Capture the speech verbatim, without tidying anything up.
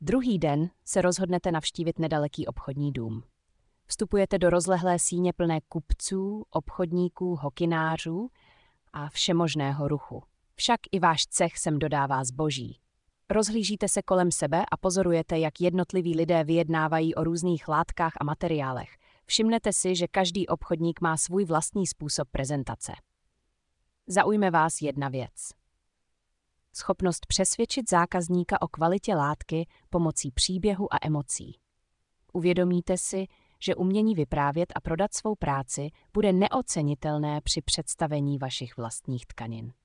Druhý den se rozhodnete navštívit nedaleký obchodní dům. Vstupujete do rozlehlé síně plné kupců, obchodníků, hokinářů a všemožného ruchu. Však i váš cech sem dodává zboží. Rozhlížíte se kolem sebe a pozorujete, jak jednotliví lidé vyjednávají o různých látkách a materiálech. Všimnete si, že každý obchodník má svůj vlastní způsob prezentace. Zaujme vás jedna věc. Schopnost přesvědčit zákazníka o kvalitě látky pomocí příběhu a emocí. Uvědomíte si, že umění vyprávět a prodat svou práci bude neocenitelné při představení vašich vlastních tkanin.